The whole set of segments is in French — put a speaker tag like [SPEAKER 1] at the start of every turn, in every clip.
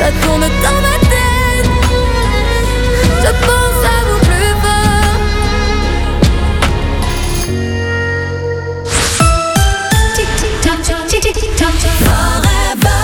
[SPEAKER 1] ça tourne dans ma tête. Je pense à vous plus fort. Tic-tic-tac, tic-tic-tac, forever.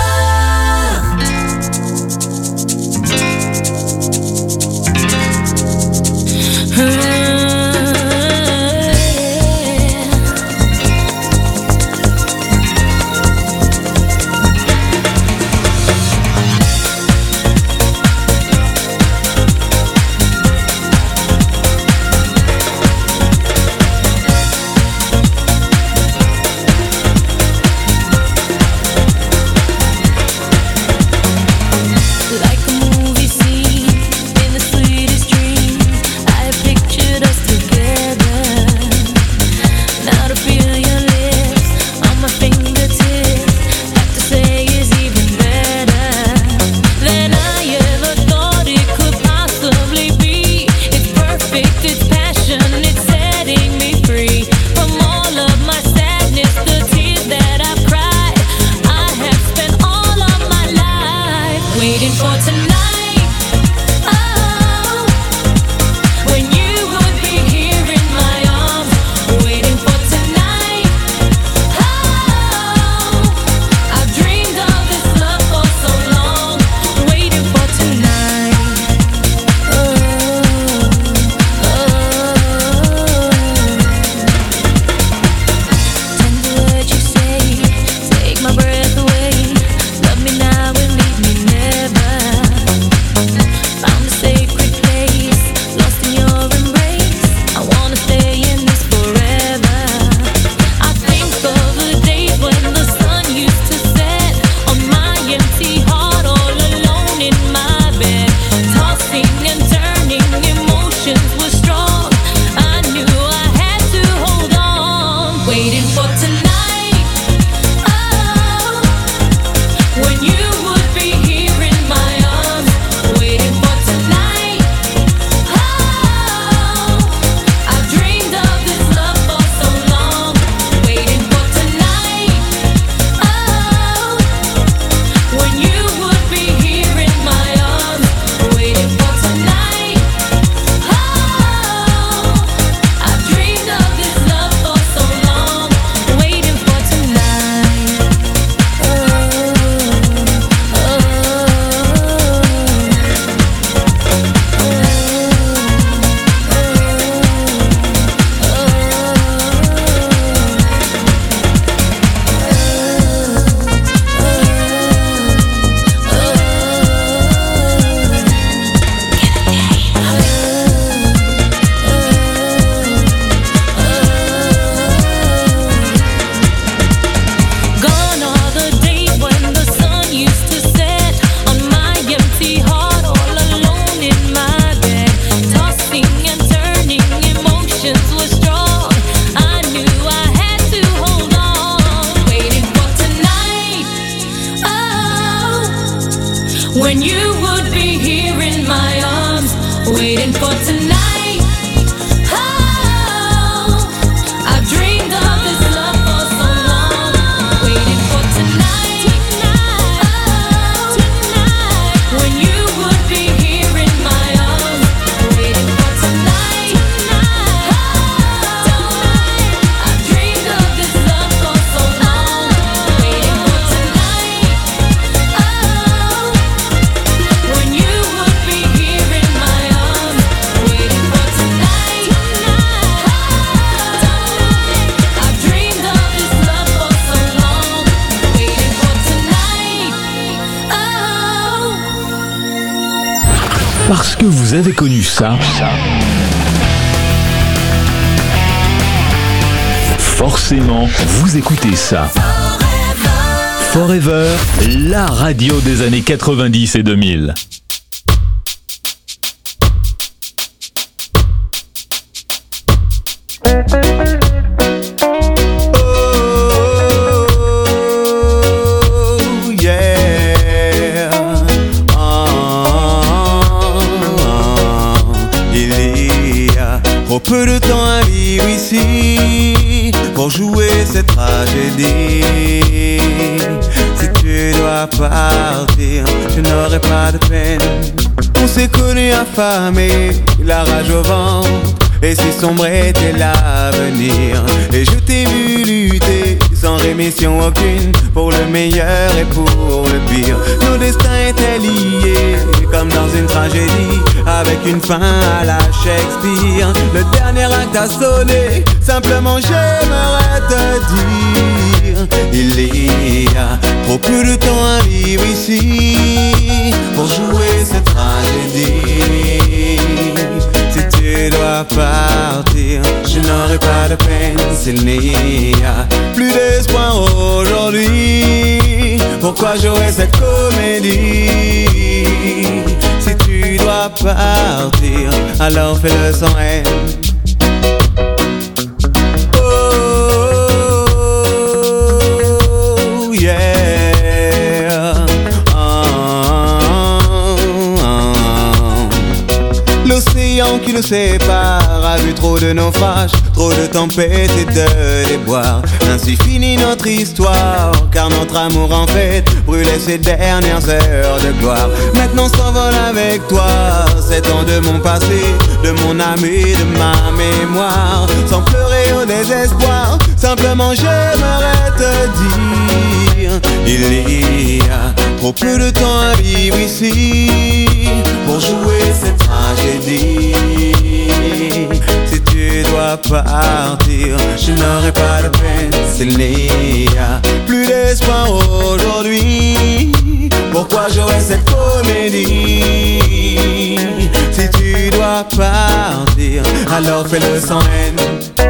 [SPEAKER 1] When you would be here in my arms, waiting for tonight. Oh, I've dreamed of this love for so long, waiting for tonight. Oh, when you would be here in my arms, waiting for tonight. Oh, I've dreamed of this love for so long, waiting for tonight. Oh, when you would be here in my arms, waiting for tonight. I've dreamed of this love for so long, waiting for tonight.
[SPEAKER 2] Parce que vous avez connu ça, forcément, vous écoutez ça. Forever, la radio des années 90 et 2000.
[SPEAKER 3] Trop peu de temps à vivre ici pour jouer cette tragédie. Si tu dois dois partir, je n'aurai pas de peine. On s'est connus affamés, la rage au ventre, et si sombre était l'avenir. Et je t'ai vu lutter sans rémission aucune, pour le meilleur et pour le pire. Nos destins étaient liés comme dans une tragédie, avec une fin à la Shakespeare. Le dernier acte a sonné, simplement j'aimerais te dire: il y a trop peu de temps à vivre ici pour jouer cette tragédie. Si tu dois partir, je n'aurai pas de peine. S'il n'y a plus d'espoir aujourd'hui, pourquoi jouer cette comédie? Si tu dois partir, alors fais-le sans haine. Oh yeah. L'océan qui nous sépare a vu trop de naufrages, trop de tempêtes et de déboires. Ainsi finit notre histoire, car notre amour en fait brûlait ses dernières heures de gloire. Maintenant s'envole avec toi ces temps de mon passé, de mon âme et de ma mémoire. Sans pleurer au désespoir, simplement j'aimerais te dire: il y a trop peu de temps à vivre ici pour jouer cette tragédie. Si tu dois partir, je n'aurai pas de peine. S'il n'y a plus d'espoir aujourd'hui, pourquoi jouer cette comédie? Si tu dois partir, alors fais-le sans haine.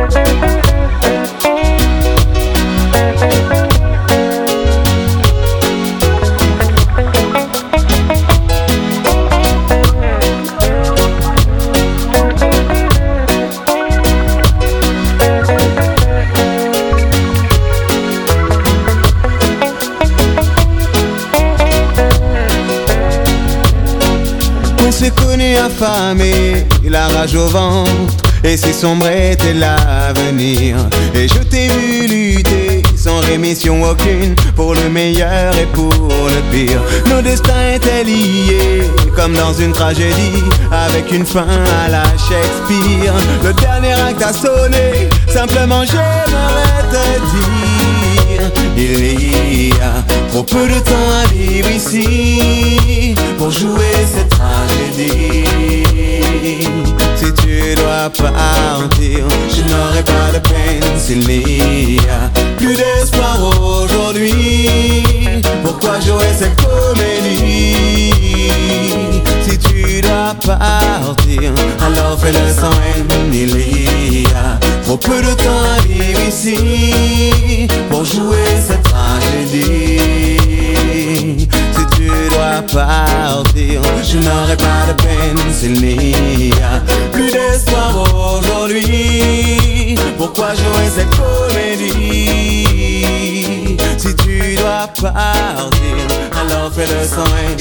[SPEAKER 3] On s'est connus affamés, la rage au ventre, et si sombre était l'avenir. Et je t'ai vu lutter sans rémission aucune, pour le meilleur et pour le pire. Nos destins étaient liés comme dans une tragédie, avec une fin à la Shakespeare. Le dernier acte a sonné, simplement j'aimerais te dire: il y a trop peu de temps à vivre ici pour jouer cette tragédie. Si tu dois partir, je n'aurai pas de peine. S'il n'y a plus d'espoir aujourd'hui, pourquoi jouer cette comédie? Si tu dois partir, alors fais-le sans haine. Il y a trop peu de temps à vivre ici pour jouer cette tragédie. Si tu dois partir, je n'aurai pas de peine. S'il n'y a plus d'espoir aujourd'hui, pourquoi jouer cette comédie? Si tu dois partir, alors fais-le sans haine.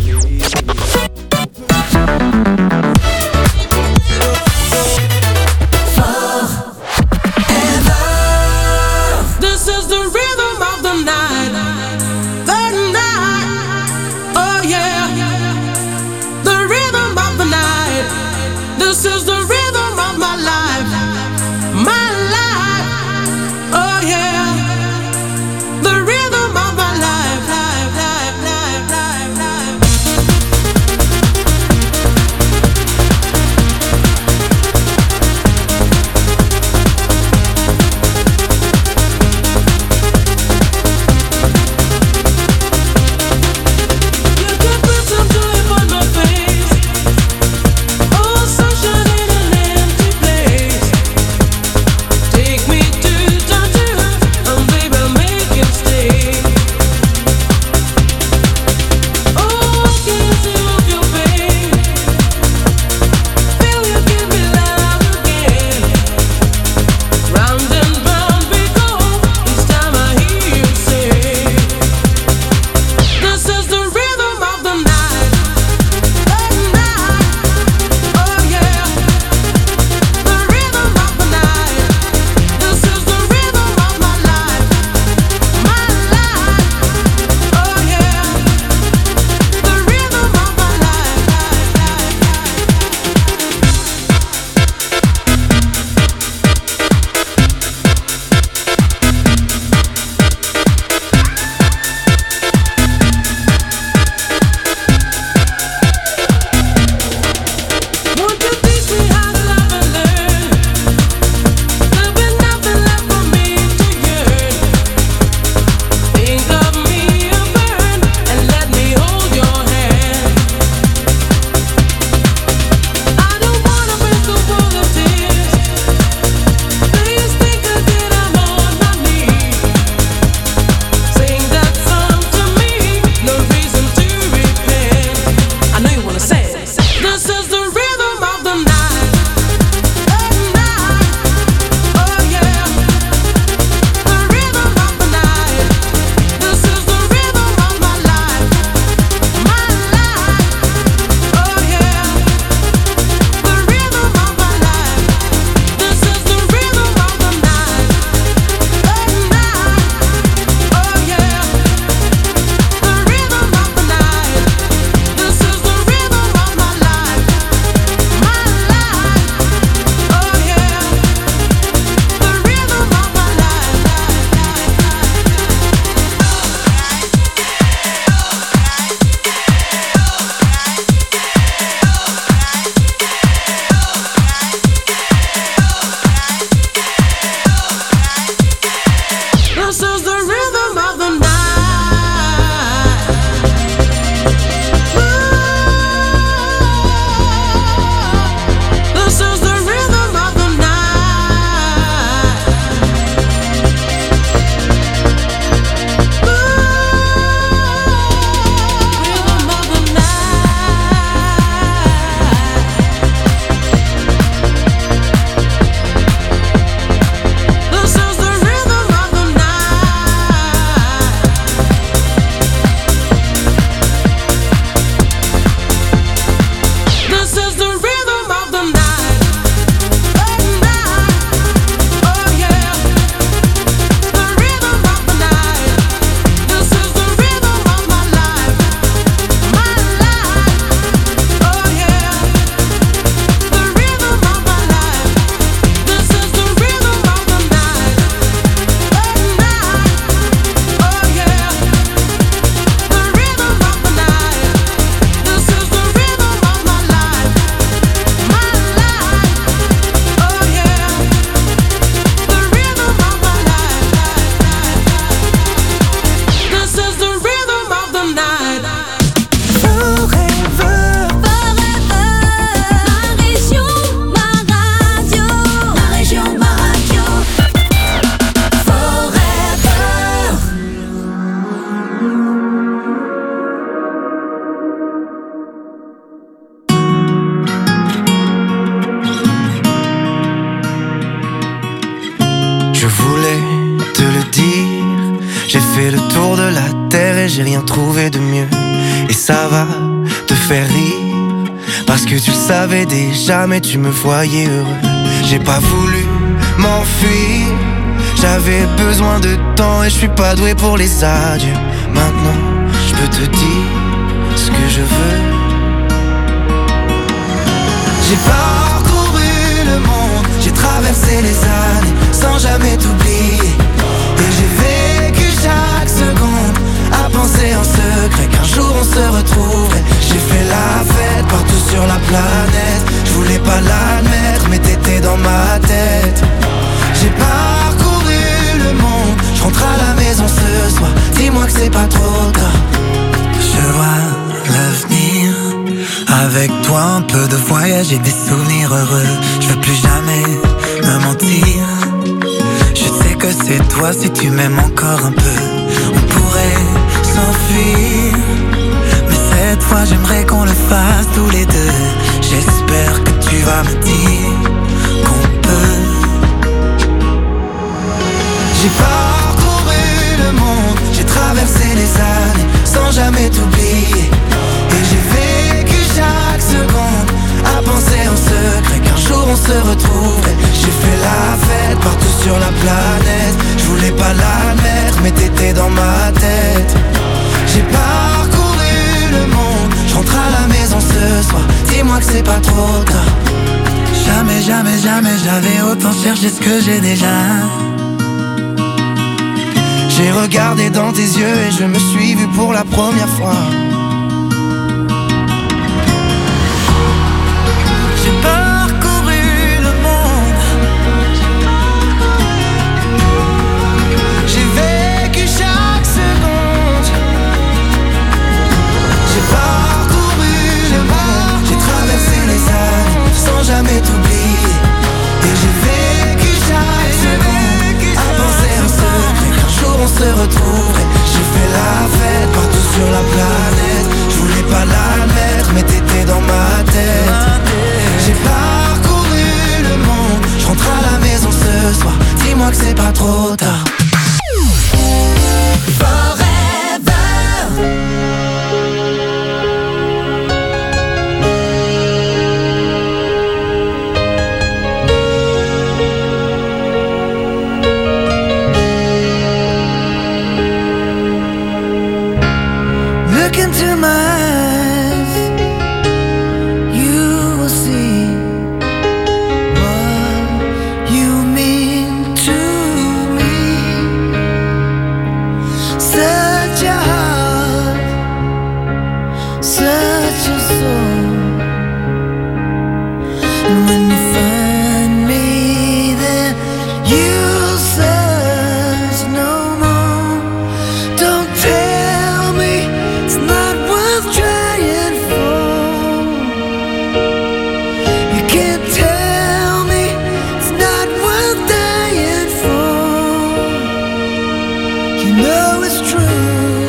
[SPEAKER 1] This is the rhythm of the night. The night. Oh yeah. The rhythm of the night. This is the rhythm of my life. My life. Oh yeah. The rhythm of my life. Life, life, life, life, life.
[SPEAKER 4] j'ai rien trouvé de mieux. Et ça va te faire rire, parce que tu le savais déjà, mais tu me voyais heureux. J'ai pas voulu m'enfuir, j'avais besoin de temps et je suis pas doué pour les adieux. Maintenant, je peux te dire ce que je veux. J'ai parcouru le monde, j'ai traversé les années sans jamais t'oublier. Et j'ai vécu chaque seconde à penser en secret qu'un jour on se retrouverait. J'ai fait la fête partout sur la planète, je voulais pas l'admettre mais t'étais dans ma tête. J'ai parcouru le monde, je rentre à la maison ce soir, dis-moi que c'est pas trop tard. Je vois l'avenir, avec toi un peu de voyage et des souvenirs heureux. Je veux plus jamais me mentir, je sais que c'est toi si tu m'aimes encore un peu. On pourrait s'enfuir, mais cette fois j'aimerais qu'on le fasse tous les deux. J'espère que tu vas me dire qu'on peut. J'ai parcouru le monde, j'ai traversé les années sans jamais t'oublier. Et j'ai vécu chaque seconde à penser en secret qu'un jour on se retrouverait. J'ai fait la fête partout sur la planète, je voulais pas l'admettre mais t'étais dans ma tête. J'ai parcouru le monde, je rentre à la maison ce soir, dis-moi que c'est pas trop tard. Jamais, jamais, jamais j'avais autant cherché ce que j'ai déjà. J'ai regardé dans tes yeux et je me suis vu pour la première fois. J'ai parcouru le monde, j'ai vécu chaque seconde. J'ai parcouru le monde, j'ai traversé les années sans jamais t'oublier. Et j'ai vécu chaque seconde à penser en secret qu'un jour on se retrouverait. J'ai fait la fête partout sur la planète, je voulais pas l'admettre mais t'étais dans ma tête. J'ai parcouru le monde, je rentre à la maison ce soir, dis-moi que c'est pas trop tard. Look into my eyes, you will see what you mean to me. Such a heart, such a soul. And when you find me there, you'll search no more. Don't tell me it's not worth trying for. You can't tell me it's not worth dying for. You know it's true.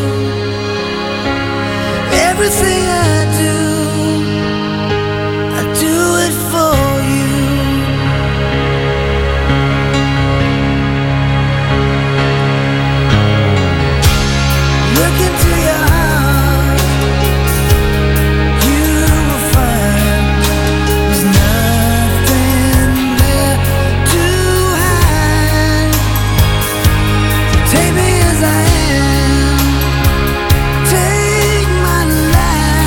[SPEAKER 4] Everything I do it for you. Look into your heart, you will find there's nothing there to hide. Take me as I am, take my life.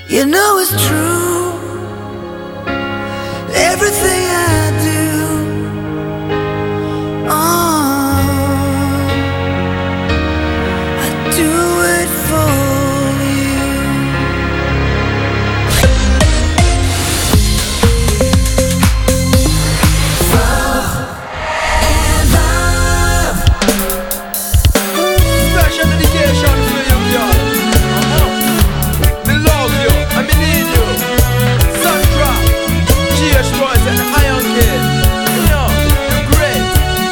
[SPEAKER 4] You know it's true. Everything I do, I do it for you.
[SPEAKER 5] Special dedication for you, y'all. Me love you, I me need you. Sandra, GH Boys and the Iron Kid. You know, you're great.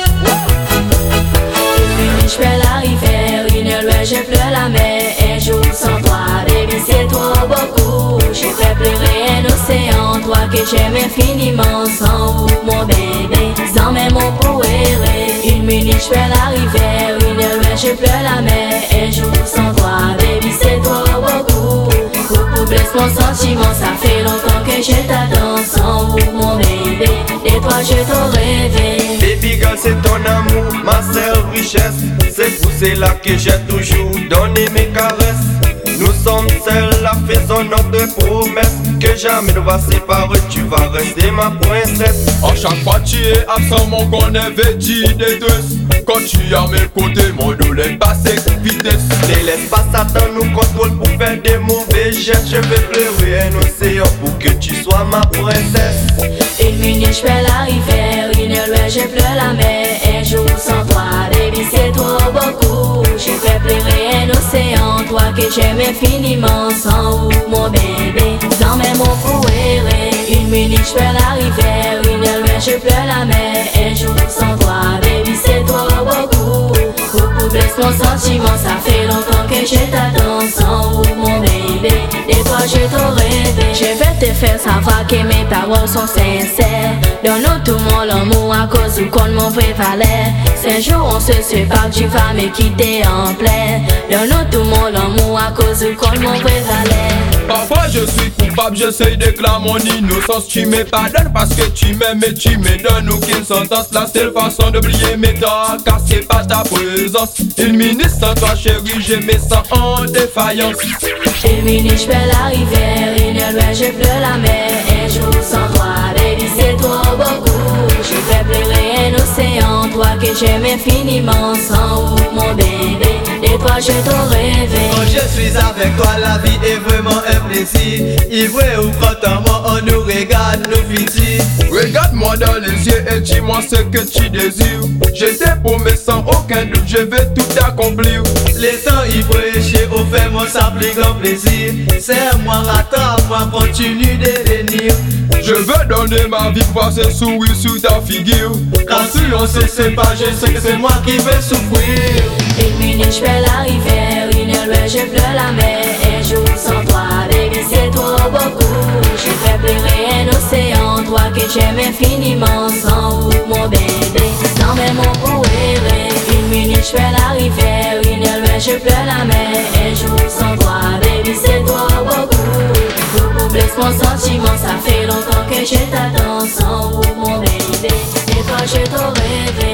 [SPEAKER 1] Je fais la rivière, une loi, je pleure la mer. Un jour sans toi, baby, c'est trop beaucoup. J'ai fait pleurer un océan, toi que j'aime infiniment. Sans vous, mon bébé, sans même mon poéré. Une minute, je fais la rivière, une loi, je pleure la mer. Un jour sans toi, baby, c'est trop beaucoup. Beaucoup blesse mon sentiment, ça fait longtemps que je t'attends. Sans vous, mon bébé, et toi, je t'aurais rêvé.
[SPEAKER 5] Baby girl, c'est ton amour, ma seule richesse. C'est pour cela que j'ai toujours donné mes caresses. Nous sommes seuls, la faisons notre promesse. Que jamais nous va séparer, tu vas rester ma princesse.
[SPEAKER 6] À chaque fois tu es absent, mon qu'on avait dit des deux. Quand tu es à mes côtés, mon douleur passe avec vitesse.
[SPEAKER 5] Ne laisse pas Satan nous contrôle pour faire des mauvais gestes. Je vais pleurer un océan pour que tu sois ma princesse.
[SPEAKER 1] Une minute, je fais la rivière, une loi, je pleure la mer. Un jour sans toi, baby, c'est trop beaucoup. J'ai fait pleurer un océan, toi que j'aime infiniment. Sans vous, mon bébé, sans même mon poéré. Une minute, je fais la rivière, une loi, je pleure la mer. Un jour sans toi, baby, c'est trop beaucoup. Beaucoup blesse mon sentiment, ça fait longtemps que je t'attends. Sans vous, mon bébé, et toi je t'aurais rêvé. Je vais te faire savoir que mes paroles sont sincères. Donne-nous tout mon amour à cause du compte mon vrai valet. Si un jour on se sépare, tu vas me quitter en plein. Donne-nous tout mon amour à cause du compte mon vrai valet.
[SPEAKER 6] Parfois je suis coupable, j'essaye de clamer mon innocence. Tu me pardonnes parce que tu m'aimes et tu me donnes aucune sentence. La seule façon d'oublier mes torts, car c'est pas ta présence. Une minute sans toi chérie, je me sens en défaillance.
[SPEAKER 1] Une minute, je fais la rivière, une loi, je pleure la mer. Un jour sans toi, baby, c'est trop beaucoup. J'ai fait pleurer un océan, toi que j'aime infiniment. Sans vous, mon bébé, et toi je t'aurais rêvé.
[SPEAKER 5] Quand je suis avec toi, la vie est vraiment un plaisir. Ivré ou contentement, on nous regarde, nous fixer.
[SPEAKER 6] Regarde-moi dans les yeux et dis-moi ce que tu désires. Je t'ai promis sans aucun doute, je vais tout accomplir.
[SPEAKER 5] Laissant ivré, j'ai offert mon sans plus grand plaisir. Serre-moi, attends-moi, continue de venir.
[SPEAKER 6] Je veux donner ma vie pour voir ce sourire sur ta figure.
[SPEAKER 5] Quand si on se sépare, je sais que c'est moi qui vais souffrir.
[SPEAKER 1] Une minute, je fais la rivière, une loi, je pleure la mer. Un jour sans toi, baby, c'est trop beaucoup. J'ai fait pleurer un océan, toi que j'aime infiniment. Sans vous, mon bébé, sans même mon poéré. Une minute, je fais la rivière, une loi, je pleure la mer. Un jour sans toi, baby, c'est trop beaucoup. Beaucoup blesse mon sentiment, ça fait longtemps que je t'attends. Sans vous, mon bébé, et toi je t'aurais rêvé.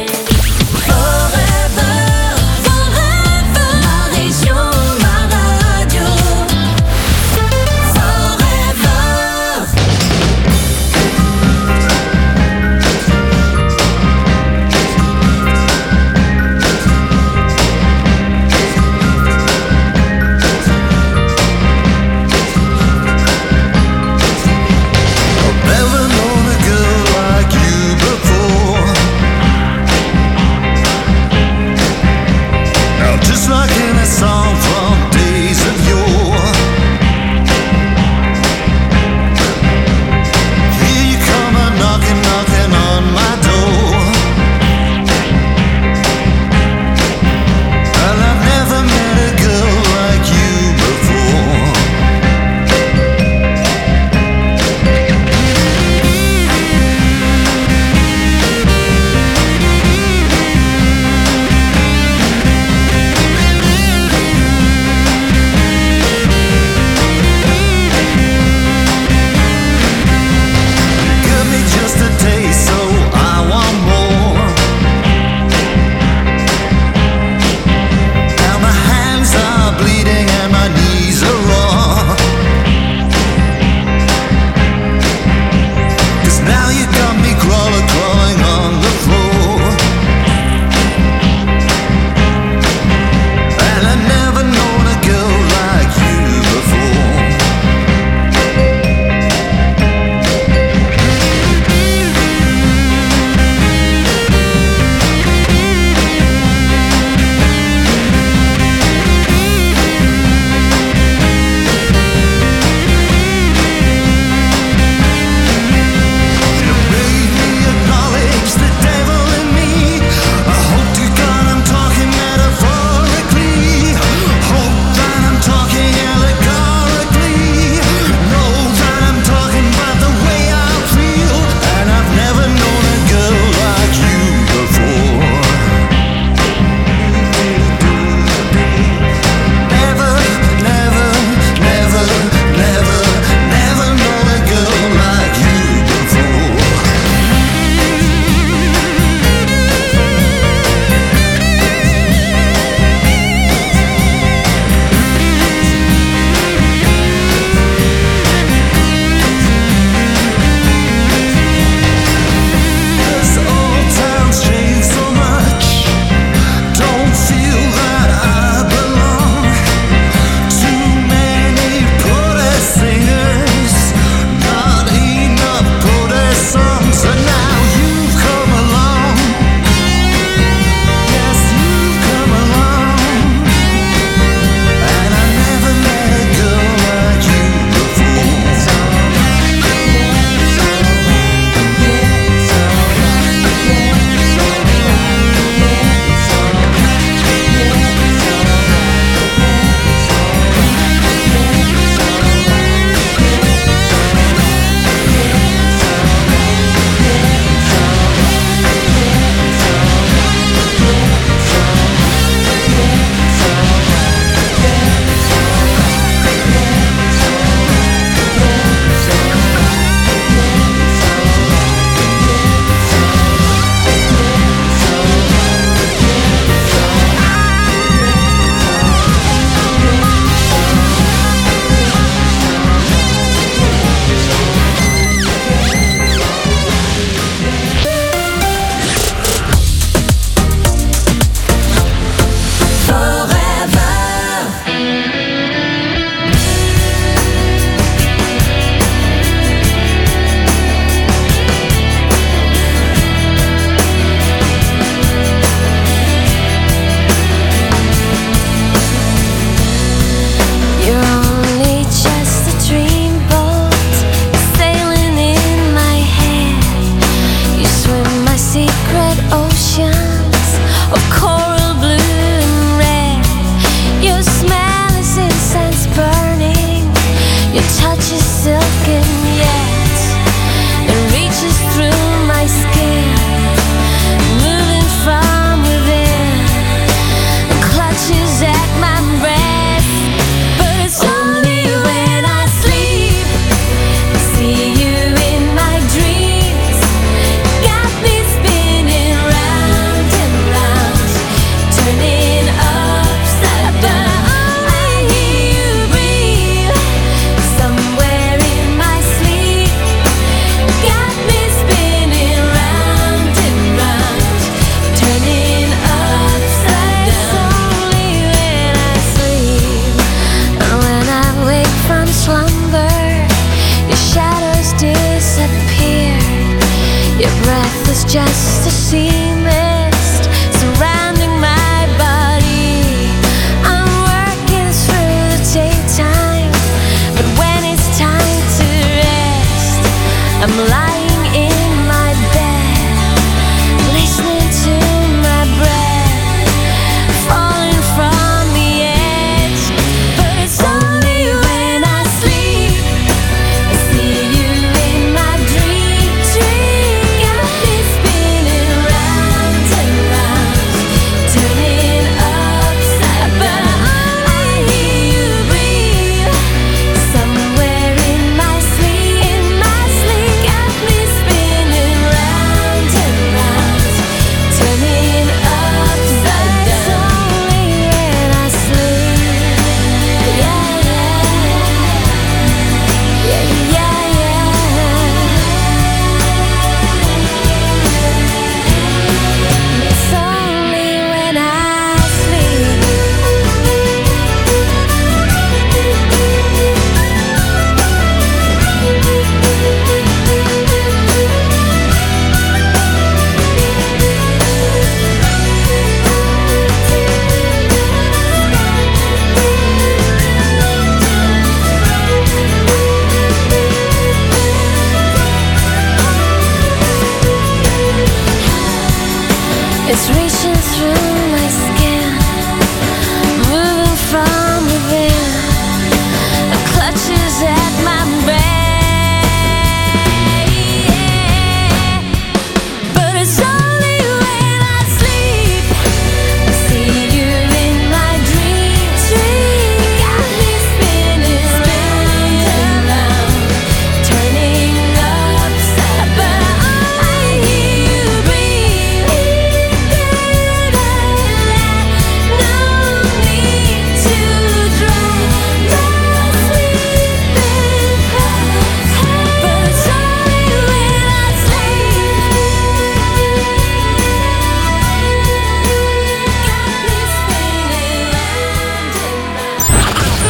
[SPEAKER 1] Forever, forever, ma région, ma radio. Forever.
[SPEAKER 4] Never known a girl like you before.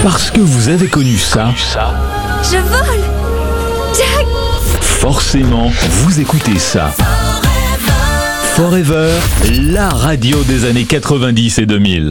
[SPEAKER 2] Parce que vous avez connu ça.
[SPEAKER 1] Je vole. Jack.
[SPEAKER 2] Forcément, vous écoutez ça. Forever, la radio des années 90 et 2000.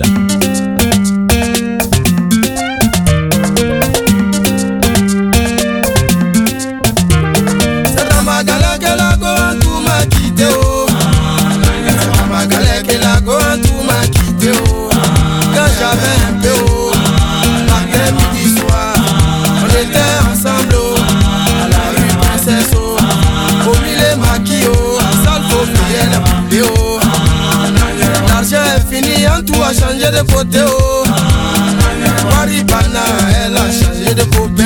[SPEAKER 7] Quand j'avais un peu haut, matin, midi, soir, on était ensemble à la rue Princesse, au milieu maquillot, à salle faut payer la vidéo. L'argent est fini, en tout a changé de côté. Maripana, elle a changé de copain.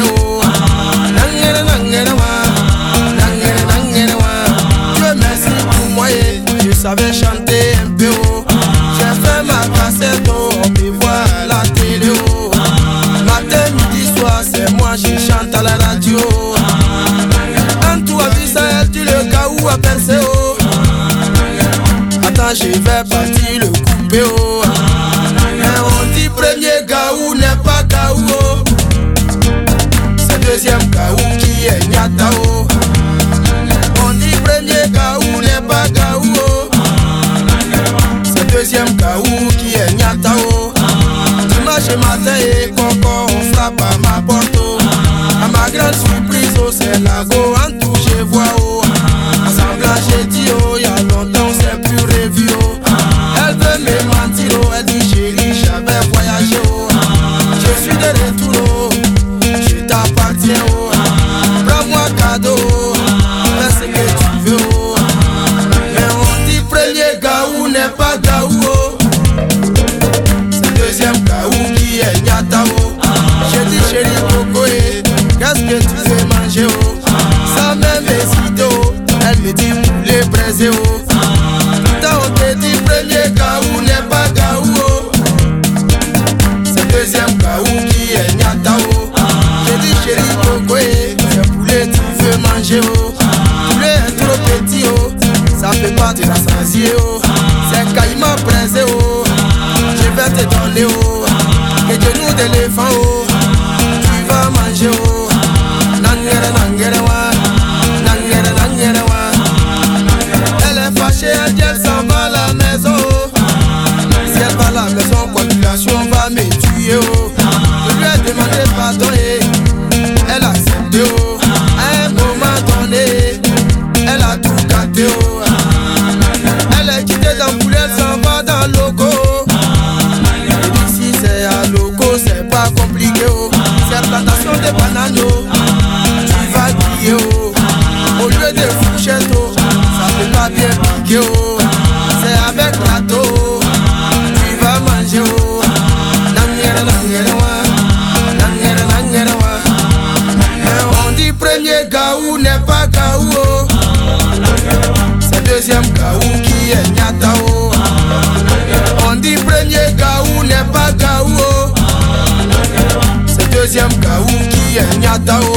[SPEAKER 7] Dieu merci pour moi, je savais chanter un peu. J'ai fait ma cassette, on me voit à la télé. Matin, midi, soir, c'est moi, je chante à la radio. Quand tu as vu ça, elle dit le cas où a percé. Attends, je vais partir le couper. On dit premier gaou n'est pas gaou. C'est deuxième gaou qui est nyatao. On dit premier gaou n'est pas gaou. Deuxième gaou qui est nyatao. Dimanche matin et coco, on frappe à ma porte. À ma grande surprise, c'est la go en tout je vois. En semblant j'ai dit y'a longtemps c'est plus revu. Elle veut me mentir, elle dit chérie j'avais voyagé. Je suis de retour, je t'appartiens. Prends-moi cadeau, fais ce que tu veux. Mais on dit premier gaou n'est pas gaou. C'est deuxième gaou qui est nyatao. J'ai dit chérie Cocoé, qu'est-ce que tu veux manger? Sans même hésiter, elle me dit poulet braisé. Quand on te dit premier gaou n'est pas gaou. C'est deuxième gaou qui est nyatao. J'ai dit chérie Cocoé, quel poulet tu veux manger? Poulet est trop petit, ça peut pas te rassasier. C'est caïman braisé, je vais te donner. Et genoux d'éléphant, tu vas manger. Nangere nangere wa, nangere nangere wa. Elle est fâchée, elle dit elle s'en va à la maison. Si elle va à la maison, population va me tuer. Je lui ai demandé pardon et elle a accepté. À un moment donné, elle a tout gâté. Elle est quittée dans le poulet, elle s'en va dans le logo. Et d'ici c'est à logo, c'est pas compliqué. C'est plantation de bananes, tu vas griller. Au lieu de fourchette, ça fait pas bien piquer. C'est avec râteau, tu vas manger. Nangere nangere wa, nangere nangere wa. Mais on dit premier gaou n'est pas gaou. C'est deuxième gaou qui est nyatao. On dit premier gaou n'est pas gaou. C'est deuxième gaou qui est nyatao.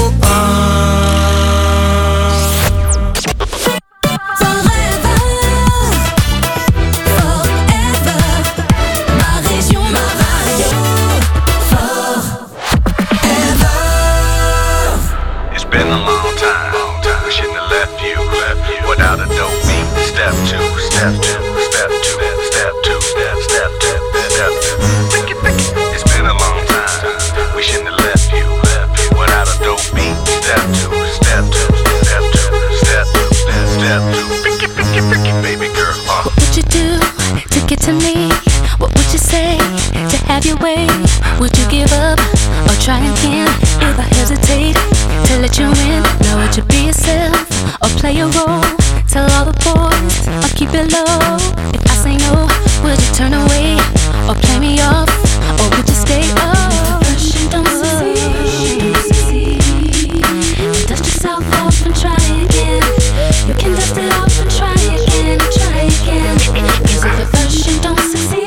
[SPEAKER 1] Would you give up or try again? If I hesitate to let you in, now would you be yourself or play a role? Tell all the boys I'll keep it low. If I say no, would you turn away or play me off? Or would you stay up? Don't succeed. Dust yourself off and try again. You can dust it off and try again, try again. Cause if at first you don't succeed,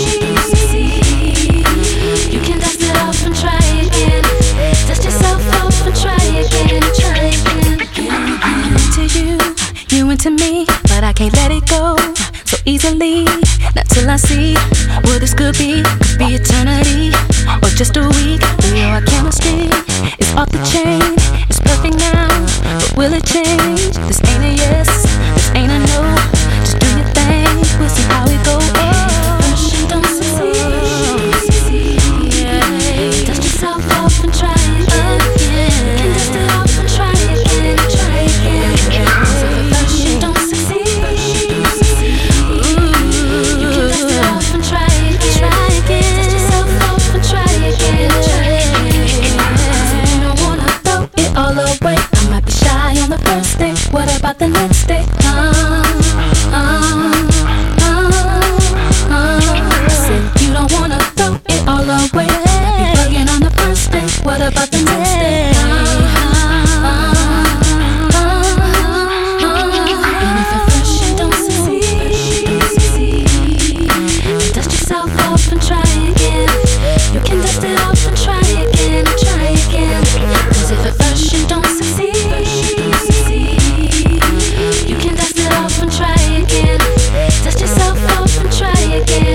[SPEAKER 1] you can dust it off and try again. Dust yourself off and try again, try again. To you, you into me, but I can't let it go so easily. Not till I see what this could be eternity or just a week. our chemistry is off the chain. It's perfect now, but will it change? This ain't a yes, this ain't a no. Just do your thing, we'll see how it goes. She don't succeed. Dust yourself off and try again. And dust it off and try again. She don't succeed. You can dust it off and try again. Dust yourself off and try again. You don't wanna throw it all away. I might be shy on the first day. What about the next day? Said you don't wanna throw it all away. Be bugging on the first day. What about the next day? And if at first you don't succeed, dust yourself off and try again. You can dust it off and try again. Cause if at first you don't succeed, you can dust it off and try again. Dust yourself off and try again.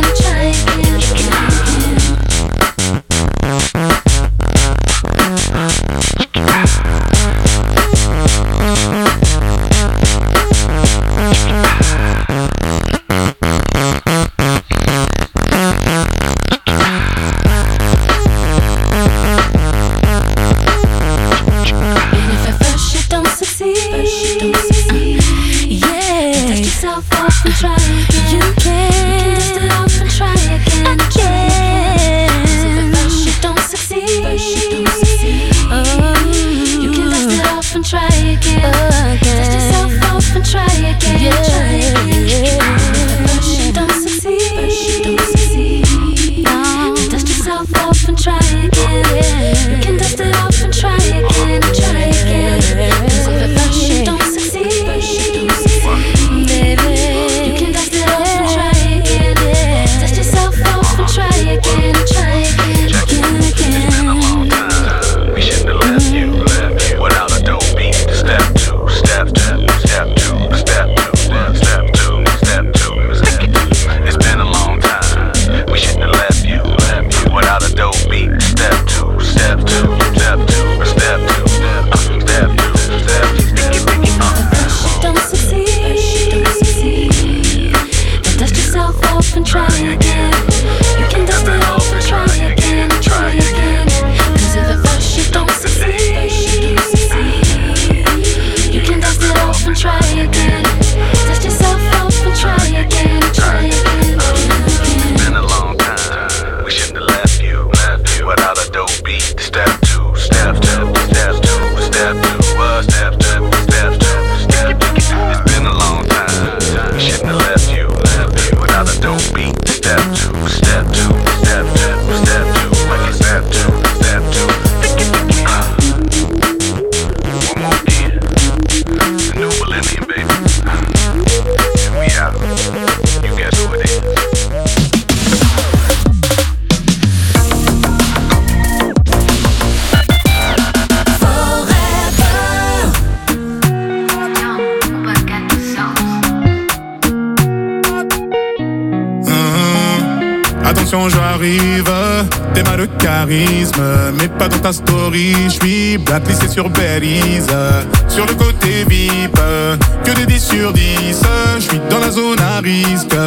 [SPEAKER 8] J'arrive, t'es mal de charisme, mais pas dans ta story. J'suis blacklissé sur Belize, sur le côté VIP, que des 10 sur 10. J'suis dans la zone à risque.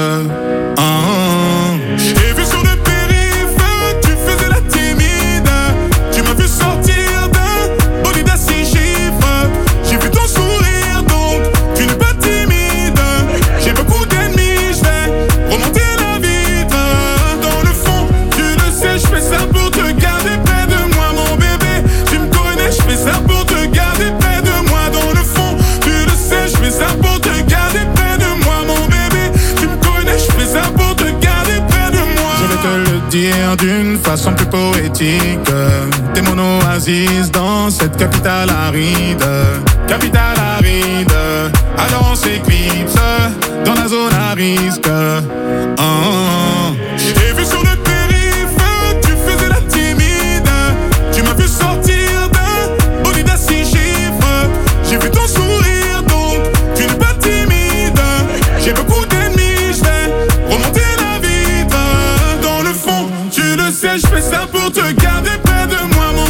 [SPEAKER 8] J'ai vu sur le périph', tu faisais la timide. Tu m'as vu sortir d'un bolide à 6 chiffres. J'ai vu ton sourire, donc tu n'es pas timide. J'ai beaucoup d'ennemis, j'vais remonter la vitre. J'fais ça pour te garder près de moi, mon bébé. Tu me connais, j'fais ça pour te garder près de moi. Dans le fond, tu le sais, j'fais ça pour te garder près de moi, mon bébé. Tu me connais, j'fais ça pour te garder près de moi. Je vais te le dire d'une façon plus poétique. T'es mon oasis dans cette capitale aride. Capitale aride. Alors on s'éclipse dans la zone à risque. J'ai vu sur le tu m'as vu sortir d'un bolide à 6 chiffres. J'ai vu ton sourire, donc tu n'es pas timide. J'ai beaucoup d'ennemis, j'vais remonter la vitre. Dans le fond, tu le sais, j'fais ça pour te garder près de moi, mon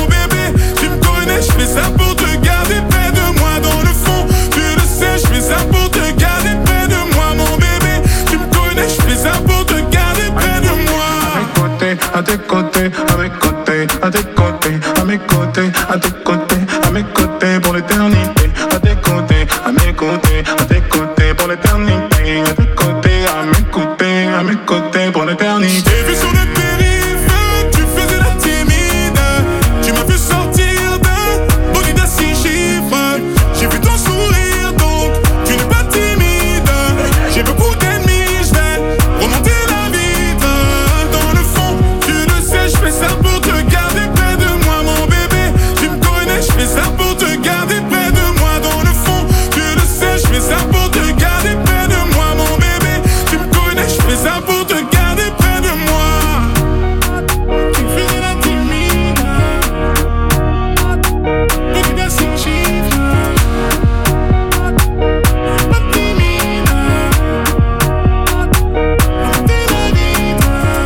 [SPEAKER 8] mes côtés pour l'éternité. À tes côtés, à mes côtés, à tes côtés pour l'éternité. À tes côtés, à mes côtés pour l'éternité. J'ai vu sur le périph', tu faisais la timide. Tu m'as vu sortir de bolide à 6 chiffres. J'ai vu ton sourire donc tu n'es pas timide. J'ai beaucoup d'ennemis, je vais remonter la vitre. Dans le fond, tu le sais, je fais ça pour te garder près de moi, mon bébé. Tu me connais, je fais ça pour te garder près de moi. Dans le fond, tu le sais, je fais ça pour te garder près de moi, mon bébé. Tu me connais, je fais ça pour te garder près de moi. Tu faisais la timide, petite à 6 chiffres. Pas timide, remonter la vitre.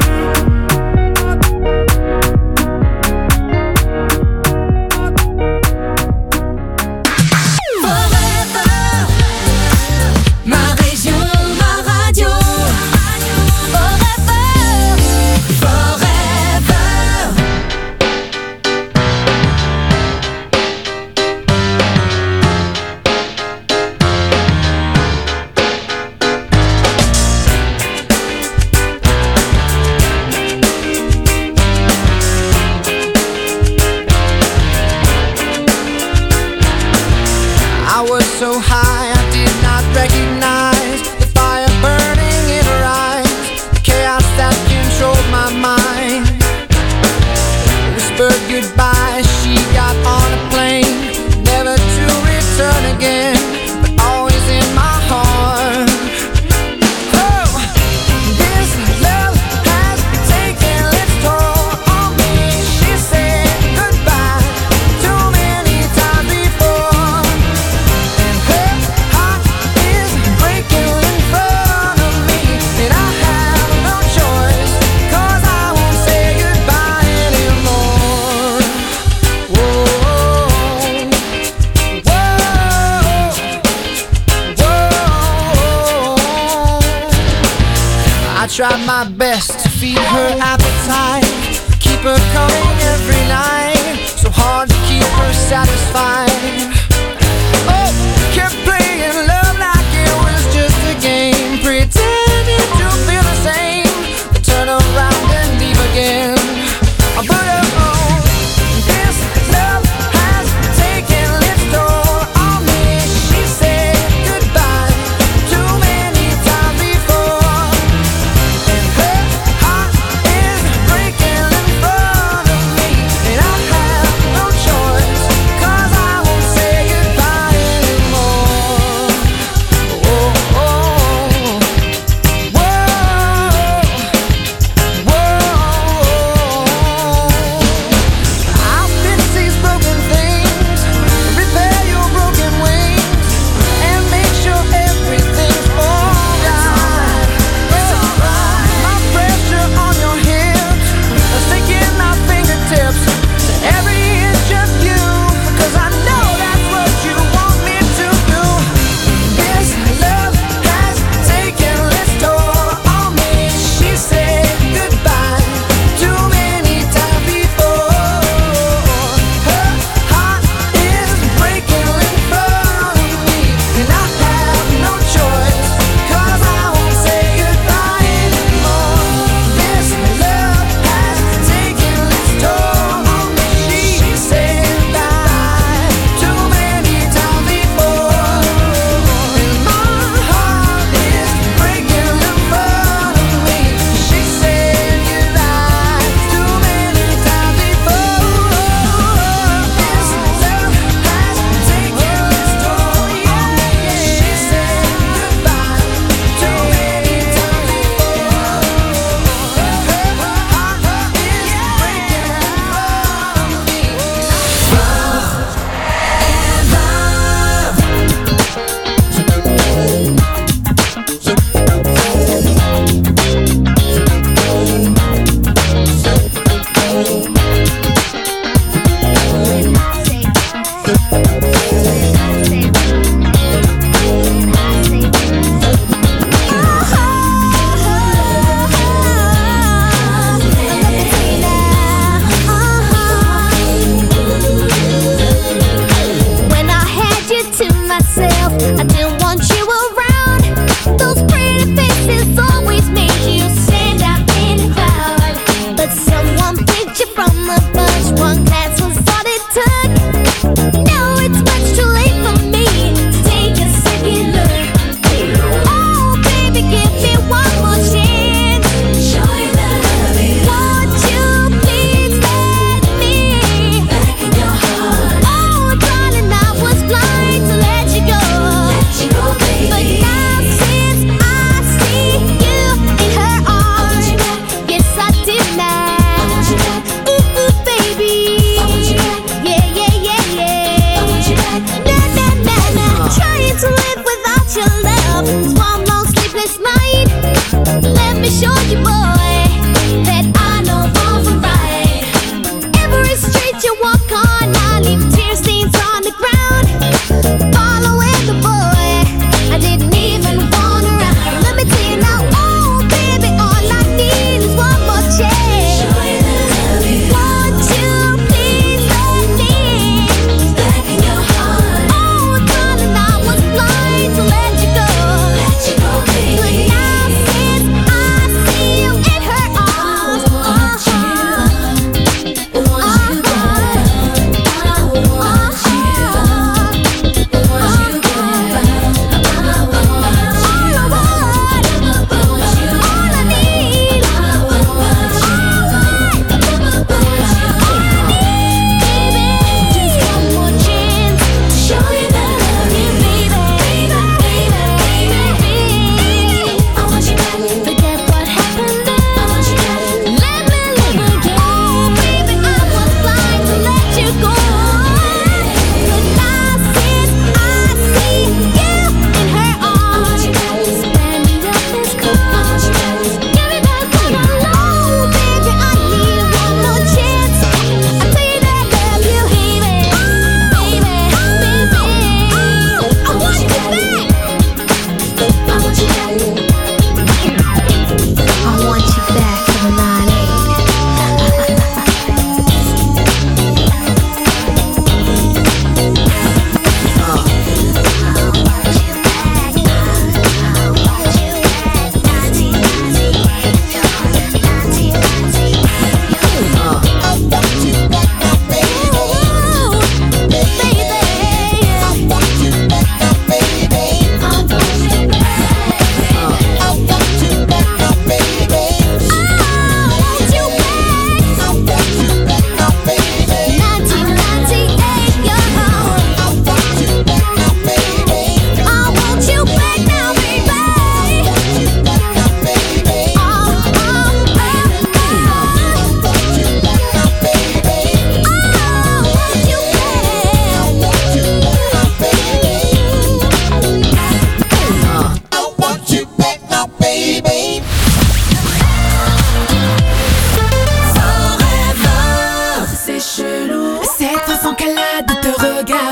[SPEAKER 1] Forever, ma région, ma radio. Forever, forever.
[SPEAKER 4] I was so high, I did not recognize the fire burning in her eyes, the chaos that controlled my mind. Whispered goodbye, she got on a plane, never to return again, but always in my heart. Oh, this love has taken its toll on me. She said goodbye too many times before. And her heart is breaking in front of me, and I have no choice, 'cause I won't say goodbye anymore. Whoa, whoa, whoa. I tried my best to feed her appetite, keep her coming every night, so hard to keep her satisfied. Oh, kept playing love like it was just a game, pretending to feel the same, but turn around and leave again. But oh, this love has taken its toll on me. She said goodbye too many times before, and her heart is breaking in front of me, and I have no choice, 'cause I won't say goodbye anymore. Oh, oh, whoa, whoa. I'll fix these broken things, repair your broken wings, and make sure everything's alright. It's alright. My pressure on your hips, sticking my fingertips to every inch of you, 'cause I know that's what you want me to do. This love has taken its toll on me. She said goodbye too many times before. Her heart is breaking in front of me, and I have no choice, 'cause I won't say goodbye anymore. This love has taken its toll on me. She said goodbye too many times before, and my heart is breaking in front of me. She said goodbye too many times before. This love has taken its toll on me. She said goodbye too many times before. Her heart is breaking in front of me.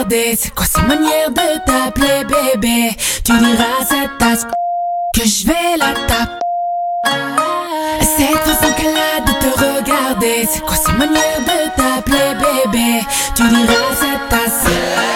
[SPEAKER 1] regarder. C'est quoi cette manière de t'appeler bébé? Tu diras à cette tasse que je vais la taper. Cette façon qu'elle a de te regarder. C'est quoi cette manière de t'appeler bébé? Tu diras à cette tasse.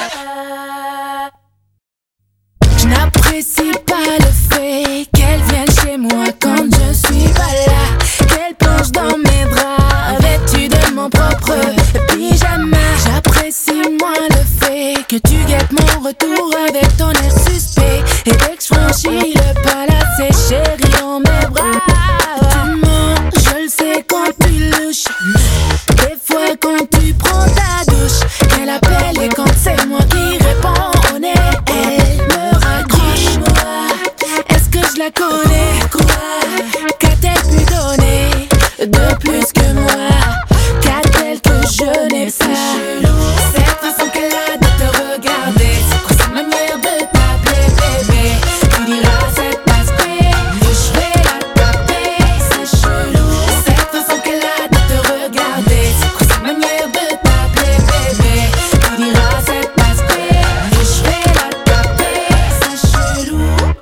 [SPEAKER 1] Je n'apprécie pas le fait qu'elle vienne chez moi quand je suis pas là, qu'elle plonge dans mes draps vêtue de mon propre pyjama. J'apprécie moins le fait que tu guettes mon retour avec ton air suspect. Et dès que je franchis le palace, chérie, on mes bras. Tu mens, je le sais quand tu louches. Des fois quand tu prends ta douche, qu'elle appelle et quand c'est moi qui réponds, on est elle me raccroche. Est-ce que je la connais? Quoi? Qu'a-t-elle pu donner de plus que moi? Qu'a-t-elle que je n'ai pas? Cette façon qu'elle a de te regarder. C'est quoi cette manière de t'appeler bébé? Tu diras cette tasse que je vais la taper. C'est chelou. Cette façon qu'elle a de te regarder. C'est quoi cette manière de t'appeler bébé? Tu diras cette tasse que je vais la taper. C'est chelou.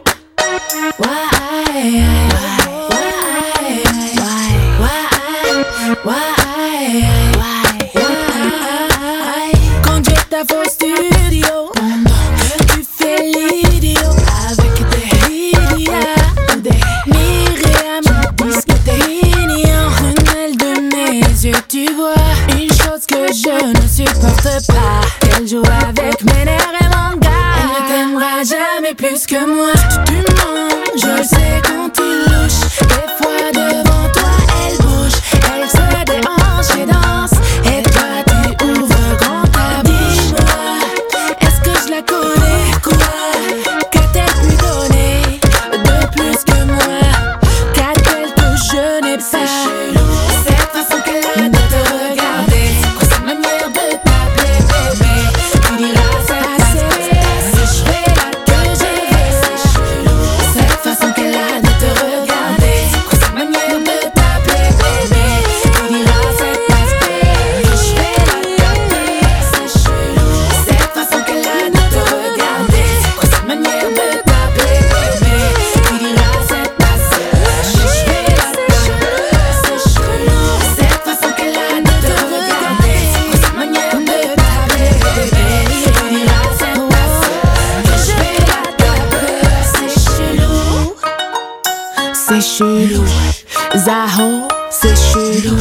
[SPEAKER 1] Quand je t'avoue au studio, tu fais l'idiot avec des Lydia ou des Myriam, discuter mignon. Prunelle de mes yeux, tu vois une chose que je ne supporte pas, qu'elle joue avec mes nerfs et mon gars. Elle ne t'aimera jamais plus que moi. Tu mens, je le sais quand tu louches. Des fois devant toi elle bouge, elle se déhanche et danse. Et toi tu ouvres grand ta bouche. Dis-moi, est-ce que je la connais? Quoi? Qu'a-t-elle pu donner de plus que moi? Qu'a-t-elle que je n'ai pas? Cette façon qu'elle a de te regarder. C'est quoi cette manière de t'appeler bébé? Tu diras c'est je fais là que je vais. C'est chelou. Cette façon qu'elle a de te regarder. C'est quoi cette manière de t'appeler bébé? Tu diras c'est je fais là taper. C'est chelou. Cette façon qu'elle a de te regarder. C'est quoi cette manière de t'appeler bébé? Tu diras c'est je fais là taper. C'est chelou. Cette façon qu'elle a de te regarder. C'est quoi cette manière de t'appeler bébé? Tu diras c'est je vais la taper. C'est chelou. C'est chelou. Zaho, c'est chelou.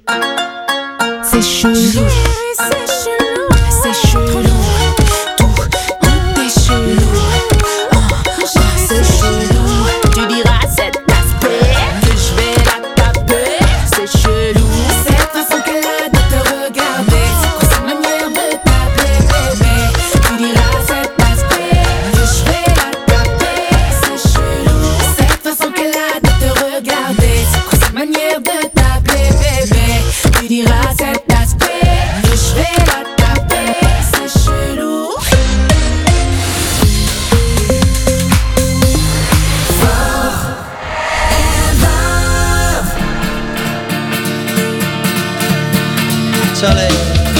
[SPEAKER 1] C'est chelou. C'est chelou. Tout est chelou. C'est chelou. Tu diras cet aspect que je vais la taper. C'est chelou. Cette façon qu'elle a de te regarder. C'est quoi cette manière de t'appeler bébé? Tu diras cet aspect que je vais la taper. C'est chelou. Cette façon qu'elle a de te regarder. C'est quoi cette manière de t'appeler bébé? Tu diras cet aspect que je vais la taper. C'est chelou.
[SPEAKER 9] Soleil.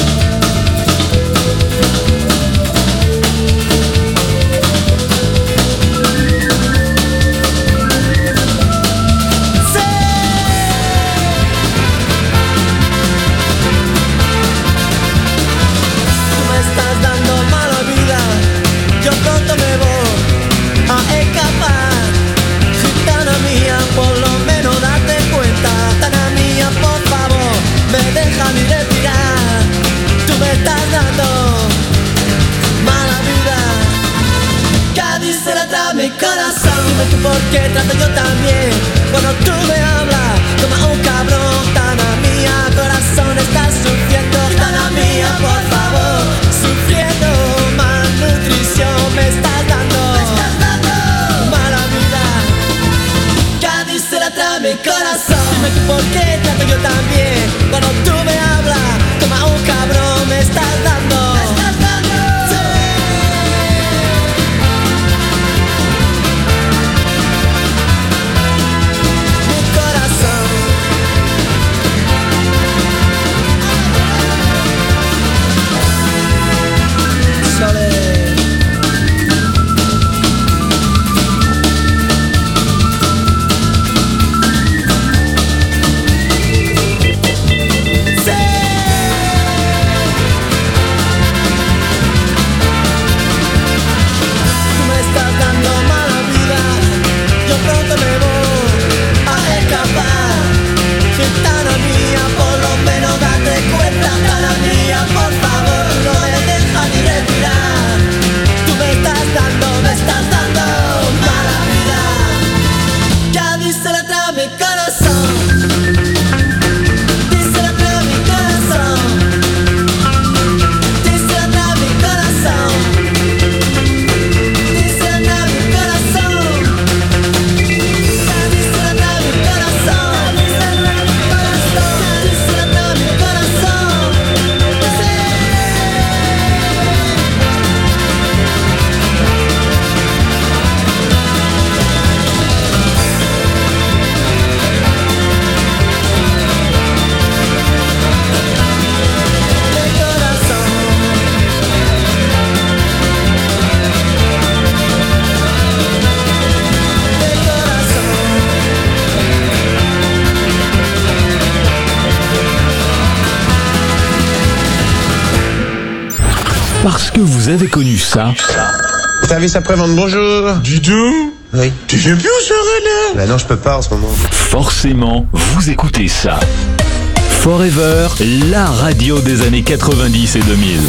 [SPEAKER 9] Tú me estás dando mala vida, yo pronto me voy a escapar. Gitana mía, por lo menos date cuenta. Gitana mía, por favor, me deja ni respirar. Tú me estás dando mala vida. Cádiz se la da mi corazón. Dime tú por qué trato yo también. Cuando tú me hablas, toma un cabrón. Gitana mía, corazón, estás sufriendo. Gitana mía, por favor, sufriendo malnutrición. Me estás dando mala vida. Cádiz se la trae mi corazón. Dime tú por qué trato yo también. Cuando tú me hablas, toma un cabrón. Me estás dando. Sí. Mi corazón.
[SPEAKER 2] Parce que vous avez connu ça.
[SPEAKER 10] Service après-vente, bonjour.
[SPEAKER 8] Dis donc,
[SPEAKER 10] Oui.
[SPEAKER 8] tu viens plus au Serena?
[SPEAKER 10] Bah non, je peux pas en ce moment.
[SPEAKER 2] Forcément, vous écoutez ça. Forever, la radio des années 90 et 2000.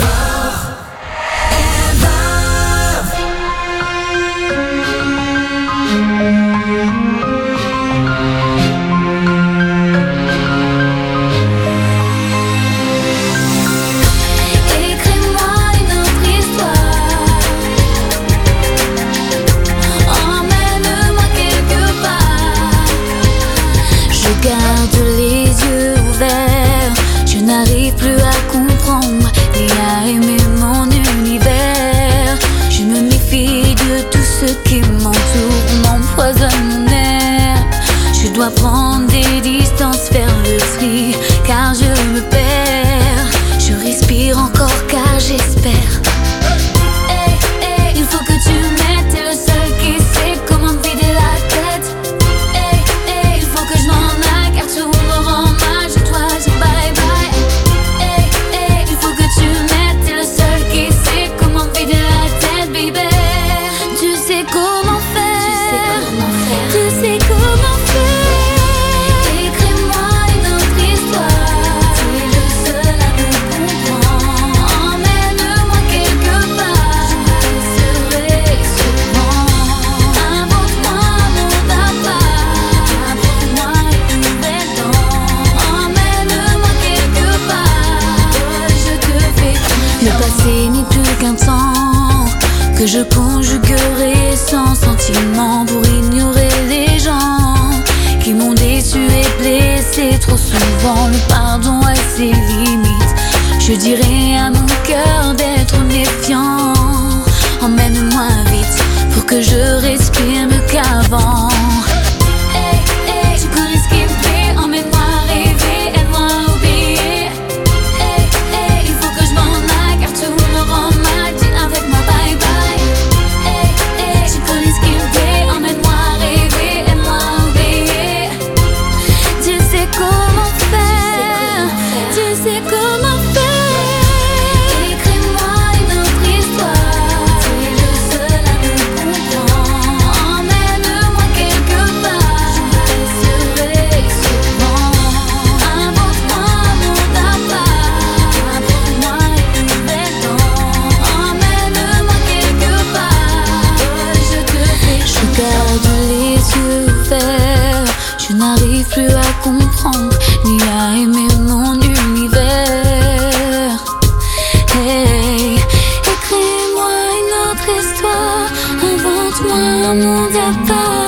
[SPEAKER 1] Écris-moi une autre histoire. Emmène-moi quelque part. Je garde les yeux ouverts. Je n'arrive plus à comprendre et à aimer mon univers. Je me méfie de tout ce qui m'entoure, m'empoisonne mon air. Je dois prendre des distances, faire le tri, car je me perds. Je respire encore car j'espère. Hey, hey, il faut que tu m'aides, t'es le seul qui sait comment me vider la tête. Hey, hey, il faut que je m'en aille car tout me rend mal, je dois dire bye bye. Hey, hey, il faut que tu m'aides, t'es le seul qui sait comment me vider la tête, baby. Tu sais comment faire, tu sais comment faire. Écris-moi une autre histoire. Tu es le seul à me comprendre. Emmène-moi quelque part. Je serai sûrement. Invente-moi mon papa. Apprends-moi une nouvelle langue. Emmène-moi quelque part. Je te fais confiance. Le passé n'est plus qu'un temps que je conjuguerai sans sentiment pour ignorer les gens qui m'ont déçu et blessé trop souvent. Le pardon a ses limites. Je dirais à mon cœur d'être méfiant. Emmène-moi vite pour que je respire mieux qu'avant. Hey, hey, tu connais ce qui me fait. Emmène-moi rêver, aide-moi à oublier. Hey, hey, il faut que je m'en aille car tout me rend mal. Dis avec moi bye bye. Hey, hey, tu connais ce qui me fait. Emmène-moi rêver, aide-moi à oublier. Tu sais comment faire, tu sais comment faire. Écris-moi une autre histoire. Tu es le seul à me comprendre. Emmène-moi quelque part. Je serai sûrement. Invente-moi mon papa. Apprends-moi une nouvelle langue. Emmène-moi quelque part. Je te fais. Je garde les yeux ouverts. Je n'arrive plus à comprendre ni à aimer mon univers. Hey, écris-moi une autre histoire. Invente-moi mon départ.